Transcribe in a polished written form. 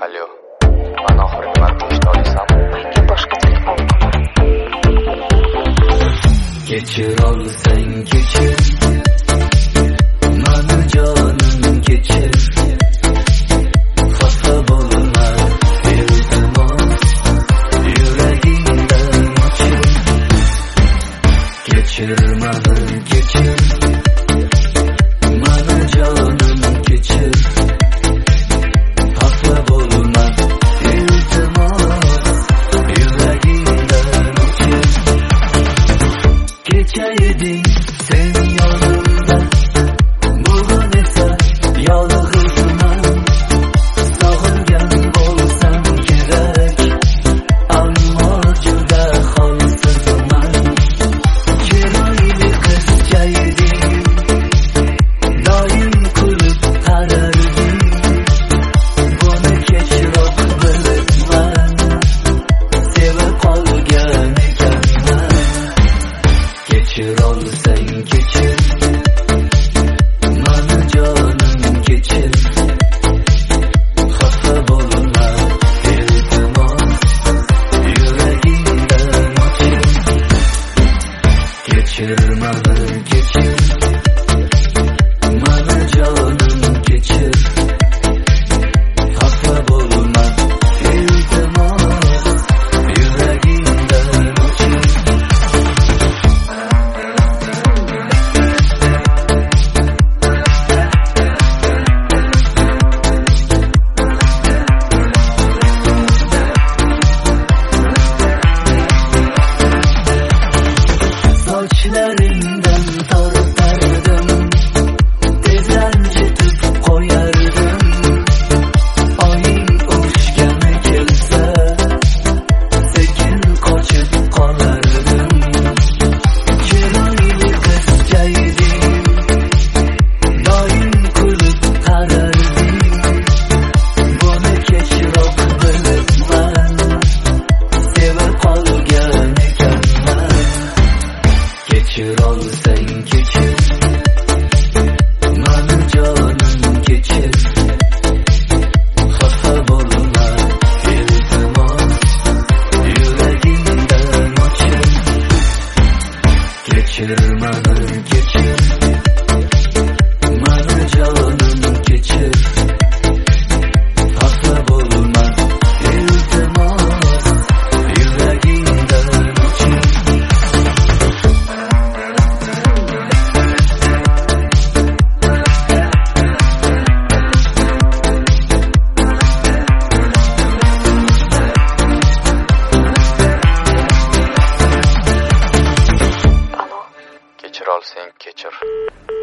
Alo, mana oxirgi marta eshita olasan? Menga boshqa telefon qilar. Kechir olsang kechir, mani jonim kechir. Xafa bo'lma, iltimos, yuragingdan ochir. Kechir mani kechir, mani jonim kechir. Xafa bo'lma, iltimos, yuragingdan ochir. Kecha eding sen yonimda, bugun esa yolg'izman. Sog'ingan bo'lsam kerak, ammo juda holsizman. Chiroyli qizcha eding, doim kulib qararding. Buni kechroq bilibman, sevib qolgan ekanman. Kechir olsang kechir, mani jonim kechir. Xafa bo'lma, iltimos, yuragingdan ochir. Kechir mani kechir, mani jonim kechir. Xafa bo'lma, iltimos, yuragingdan ochir. Sochlaringdan tortardim, tezlanchitib qo'yardim. Oying urushgani kelsa, sekin qochib qolardim. Chiroyli qizcha eding, doim kulib qararding. Buni kechroq bilibman, sevib qolgan ekanman. Kechir olsang kechir, mani jonim kechir. Xafa bo'lma, iltimos, yuragingdan ochir. Kechir mani kechir, mani jonim kechir. Xafa bo'lma, iltimos, yuragingdan ochir. Kechir olsang kechir.